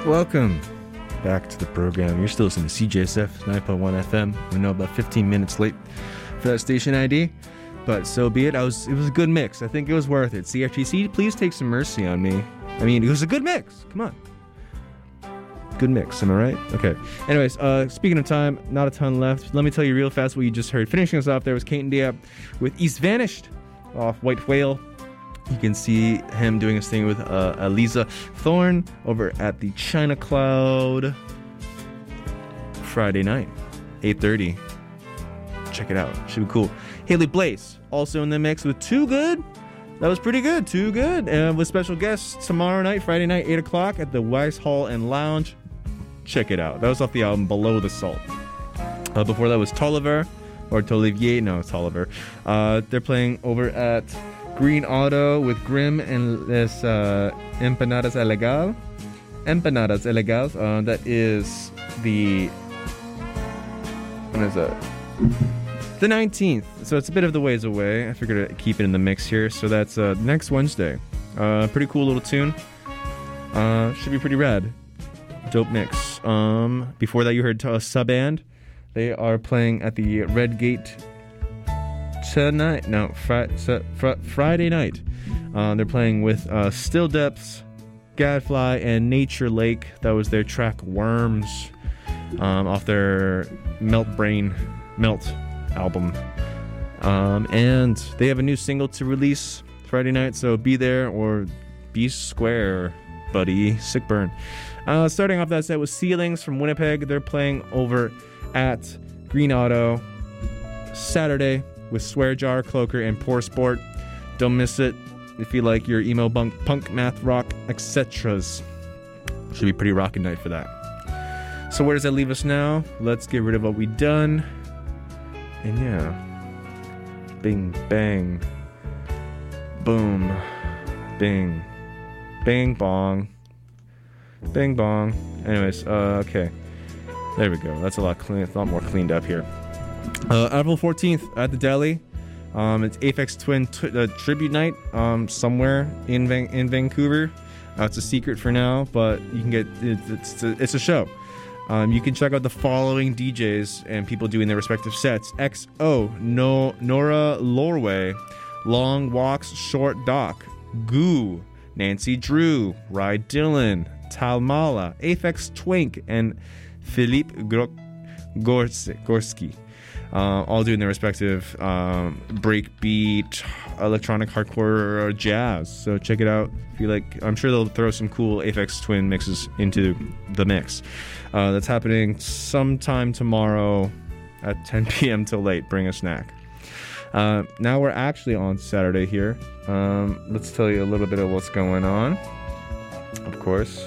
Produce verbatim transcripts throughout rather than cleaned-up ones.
Welcome back to the program. You're still listening to C J S F nine point one F M. We know about fifteen minutes late for that station I D, but so be it. I was. It was a good mix. I think it was worth it. C R T C, please take some mercy on me. I mean, it was a good mix. Come on. Good mix, am I right? Okay. Anyways, uh, speaking of time, not a ton left. Let me tell you real fast what you just heard. Finishing us off there was Kate and Dia with East Vanished off White Whale. You can see him doing his thing with uh, Eliza Thorne over at the China Cloud Friday night, eight thirty. Check it out. Should be cool. Haley Blaze also in the mix with Too Good. That was pretty good. Too Good. And with special guests tomorrow night, Friday night, eight o'clock at the Weiss Hall and Lounge. Check it out. That was off the album Below the Salt. Uh, before that was Tolliver, or Tolivier. No, it's Tolliver. Uh, they're playing over at Green Auto with Grim and Les uh, Empanadas Ilegal. Empanadas Ilegals. Uh, that is the... When is that? The nineteenth. So it's a bit of the ways away. I figured to keep it in the mix here. So that's uh, next Wednesday. Uh, pretty cool little tune. Uh, should be pretty rad. Dope mix. Um, before that you heard uh, Subband. They are playing at the Red Gate tonight. No, fri- fr- Friday night. Uh, they're playing with uh, Still Depths, Gadfly, and Nature Lake. That was their track Worms um, off their Melt Brain Melt album. Um, and they have a new single to release Friday night, so be there or be square, buddy. Sick burn. Uh, starting off that set was Ceilings from Winnipeg. They're playing over at Green Auto Saturday with Swear Jar, Cloaker, and Poor Sport. Don't miss it if you like your emo punk, punk math rock, et ceteras. Should be a pretty rockin' night for that. So where does that leave us now? Let's get rid of what we done. And yeah. Bing, bang. Boom. Bing. Bing, bong. Bing, bong. Anyways, uh, okay. There we go. That's a lot clean, a lot more cleaned up here. Uh, April fourteenth at the Deli. Um, it's Aphex Twin t- uh, tribute night um, somewhere in Van- in Vancouver. Uh, it's a secret for now, but you can get it, it's a, it's a show. Um, you can check out the following D Js and people doing their respective sets: X O, no, Nora Lorway, Long Walks, Short Doc, Goo, Nancy Drew, Rye Dillon, Talmala, Aphex Twink, and Philippe Gro- Gorski. Gorski. Uh, all doing their respective um, breakbeat, electronic, hardcore, or jazz. So check it out. If you like, I'm sure they'll throw some cool Aphex Twin mixes into the mix. Uh, that's happening sometime tomorrow at ten p.m. till late. Bring a snack. Uh, now we're actually on Saturday here. Um, let's tell you a little bit of what's going on. Of course.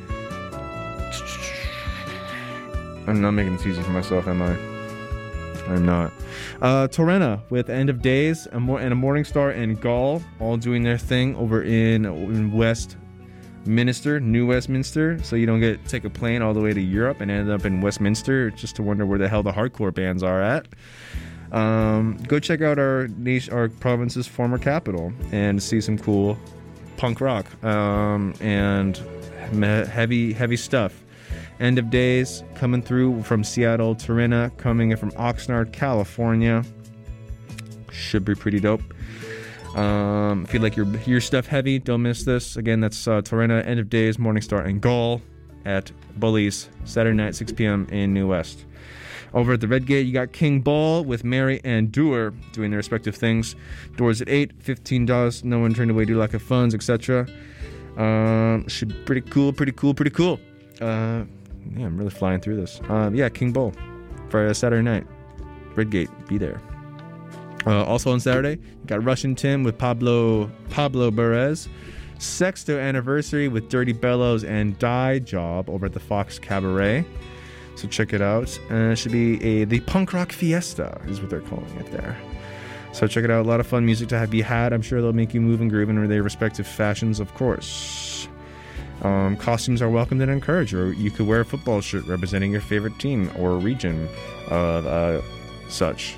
I'm not making this easy for myself, am I? I'm not. Uh, Torrena with End of Days and, Mo- and a Morningstar and Gall all doing their thing over in, in Westminster, New Westminster. So you don't get take a plane all the way to Europe and end up in Westminster just to wonder where the hell the hardcore bands are at. Um, go check out our nation, our province's former capital and see some cool punk rock um, and heavy, heavy stuff. End of Days coming through from Seattle, Torrena coming in from Oxnard, California. Should be pretty dope. Um, if you like your your stuff heavy, don't miss this. Again, that's uh, Torrena, End of Days, Morningstar, and Gall at Bullies, Saturday night, six p.m. in New West. Over at the Red Gate, you got King Ball with Mary and Doer doing their respective things. Doors at eight, fifteen dollars, no one turned away, do lack of funds, et cetera. Um, should be pretty cool, pretty cool, pretty cool. Uh... Yeah, I'm really flying through this. Um, yeah, King Bull for uh, Saturday night. Red Gate, be there. Uh, also on Saturday, you got Russian Tim with Pablo Pablo Perez. Sexto Anniversary with Dirty Bellows and Die Job over at the Fox Cabaret. So check it out. Uh, it should be a the Punk Rock Fiesta is what they're calling it there. So check it out. A lot of fun music to have be had. I'm sure they'll make you move and groove in their respective fashions, of course. Um, costumes are welcomed and encouraged, or you could wear a football shirt representing your favorite team or region of uh, such.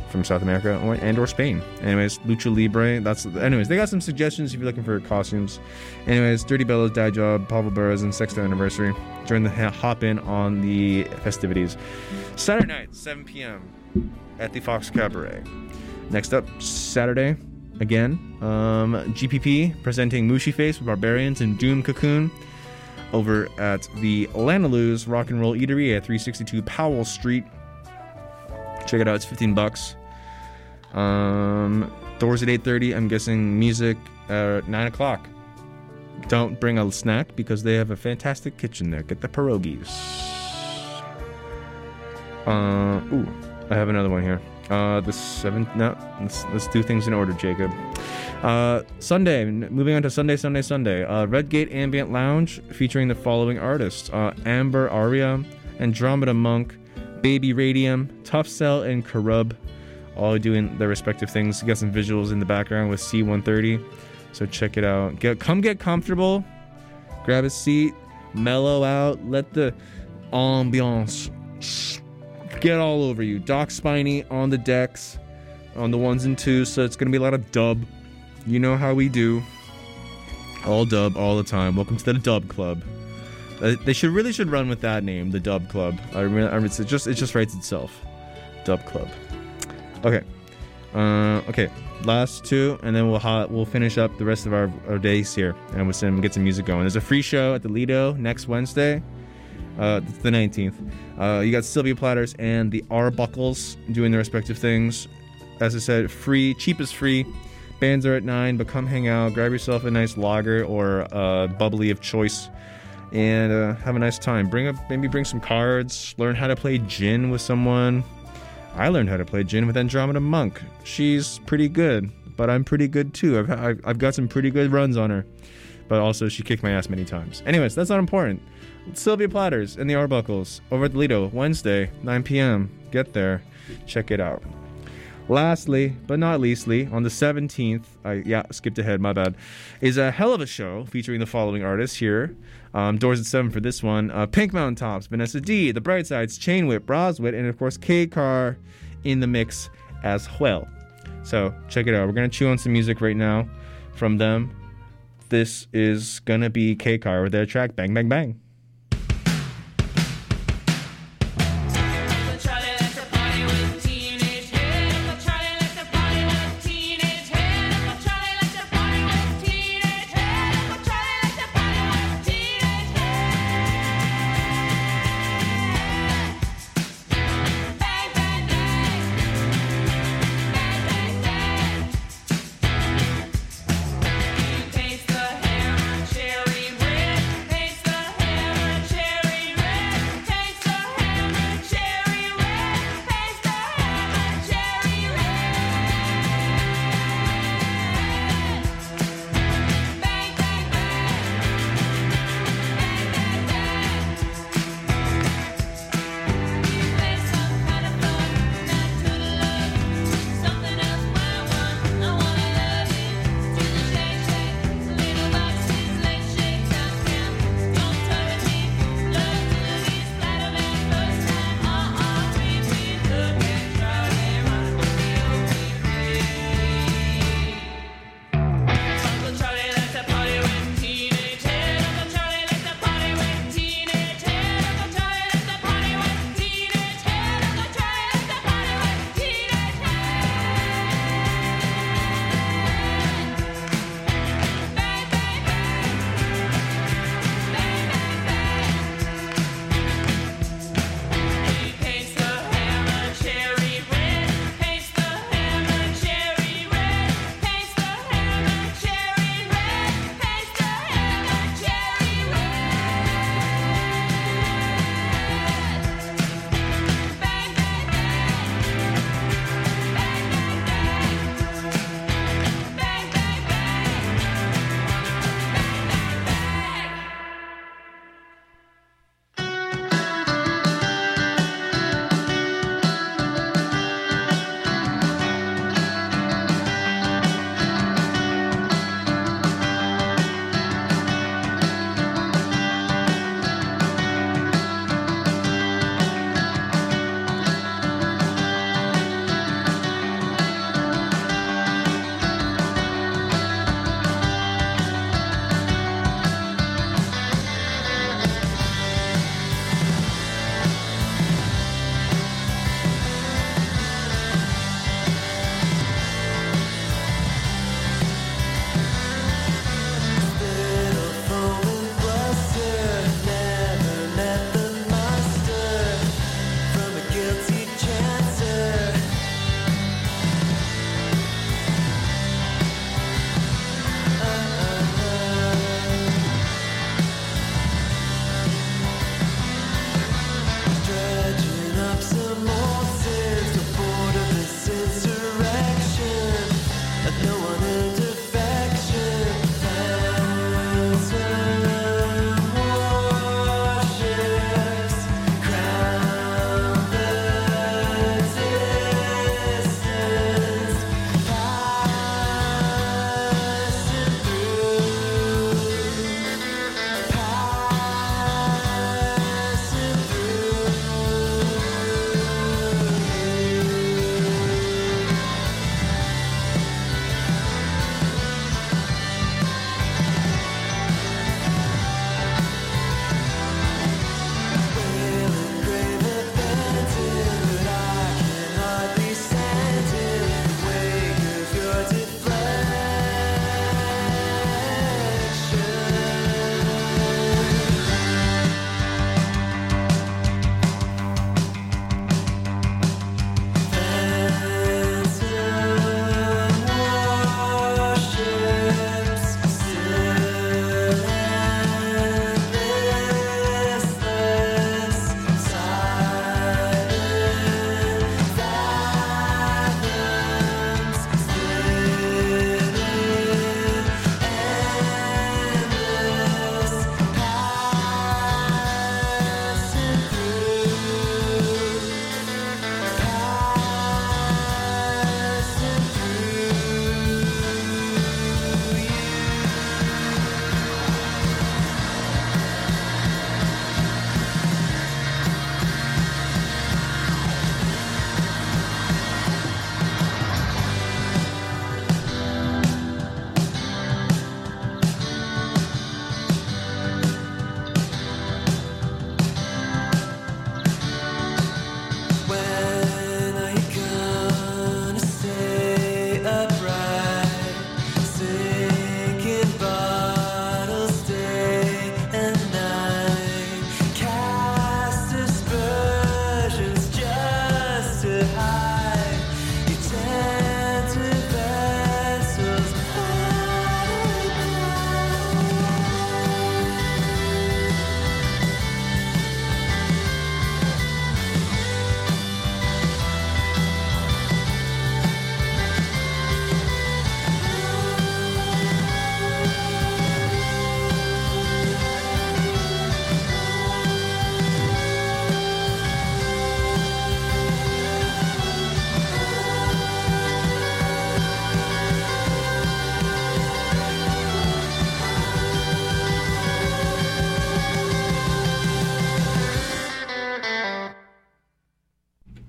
from South America or, and or Spain. Anyways, Lucha Libre. That's anyways. They got some suggestions if you're looking for costumes. Anyways, Dirty Bellows, Dye Job, Pablo Burras, and Sexto Anniversary. Join the hop in on the festivities. Saturday night, seven p.m. at the Fox Cabaret. Next up, Saturday, again, um, G P P presenting Mushi Face with Barbarians and Doom Cocoon over at the Lanaloo's Rock and Roll Eatery at three sixty-two Powell Street. Check it out, it's fifteen bucks. Um, doors at eight thirty. I'm guessing music at nine o'clock. Don't bring a snack because they have a fantastic kitchen there. Get the pierogies. Uh, ooh, I have another one here. Uh, the seventh. No, let's let's do things in order, Jacob. Uh, Sunday. Moving on to Sunday, Sunday, Sunday. Uh, Redgate Ambient Lounge featuring the following artists: uh, Amber Aria, Andromeda Monk, Baby Radium, Tough Cell, and Karub, all doing their respective things. You got some visuals in the background with C one thirty, so check it out. Get come get comfortable, grab a seat, mellow out, let the ambiance get all over you. Doc Spiny on the decks, on the ones and twos, so it's gonna be a lot of dub. You know how we do. All dub, all the time. Welcome to the Dub Club. Uh, they should really should run with that name, the Dub Club. I remember, it just it just writes itself. Dub Club. Okay. Uh, okay. Last two, and then we'll ha- we'll finish up the rest of our, our days here, and we'll some, get some music going. There's a free show at the Lido next Wednesday. Uh, it's the nineteenth. Uh, you got Sylvia Platters and the Arbuckles doing their respective things. As I said, free, cheap is free. Bands are at nine, but come hang out, grab yourself a nice lager or uh, bubbly of choice, and uh, have a nice time. Bring up, maybe bring some cards. Learn how to play gin with someone. I learned how to play gin with Andromeda Monk. She's pretty good, but I'm pretty good too. I've I've, I've got some pretty good runs on her, but also she kicked my ass many times. Anyways, that's not important. Sylvia Platters and the Arbuckles over at the Lido, Wednesday, nine p.m. Get there, check it out. Lastly, but not leastly, on the seventeenth, I yeah, skipped ahead, my bad, is a hell of a show featuring the following artists here. Um, doors at seven for this one. Uh, Pink Mountain Tops, Vanessa D, The Bright Sides, Chain Whip, Broswit, and of course K-Car in the mix as well. So check it out. We're going to chew on some music right now from them. This is going to be K-Car with their track Bang Bang Bang. Taste the hair, cherry red. Taste the hair.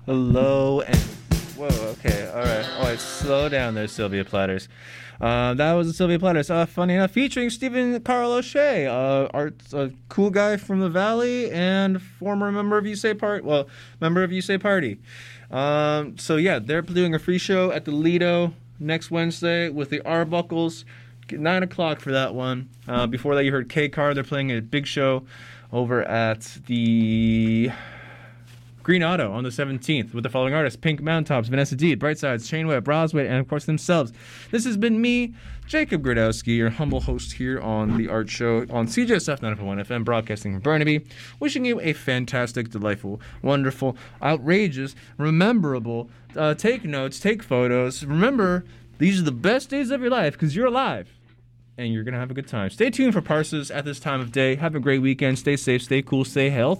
Hello and whoa. Okay, all right, all right. Slow down there, Sylvia Platters. Uh, that was Sylvia Platters. Uh, funny enough, featuring Stephen Carl O'Shea, uh, art, a cool guy from the Valley and former member of You Say Part. Well, member of You Say Party. Um, so yeah, they're doing a free show at the Lido next Wednesday with the Arbuckles. Nine o'clock for that one. Uh, before that, you heard K Car. They're playing a big show over at the Green Auto on the seventeenth with the following artists: Pink Mountaintops, Vanessa Deed, Brightsides, Shane Webb, Rosway, and of course themselves. This has been me, Jacob Gradowski, your humble host here on the Art Show on C J S F ninety point one F M, broadcasting from Burnaby, wishing you a fantastic, delightful, wonderful, outrageous, rememberable, uh, take notes, take photos. Remember, these are the best days of your life because you're alive. And you're going to have a good time. Stay tuned for Parses at this time of day. Have a great weekend. Stay safe, stay cool, stay healthy.